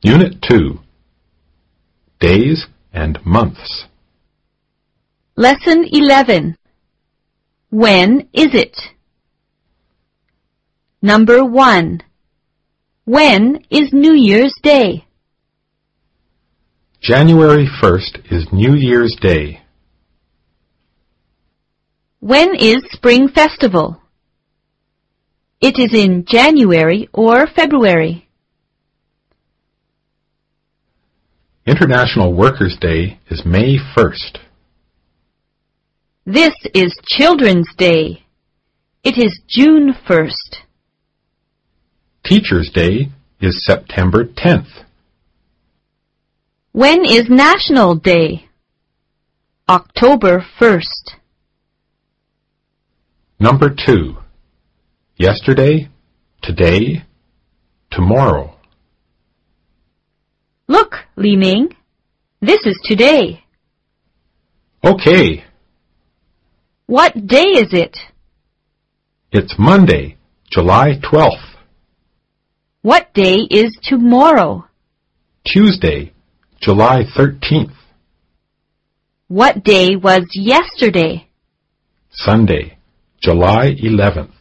Unit 2. Days and Months. Lesson 11. When is it? Number 1. When is New Year's Day? January 1st is New Year's Day. When is Spring Festival? It is in January or February. International Workers' Day is May 1st. This is Children's Day. It is June 1st. Teacher's Day is September 10th. When is National Day? October 1st. Number 2. Yesterday, today, tomorrow. Look, Li Ming. This is today. Okay, What day is it? it's Monday, July 12th. What day is tomorrow? Tuesday, July 13th. What day was yesterday? Sunday, July 11th.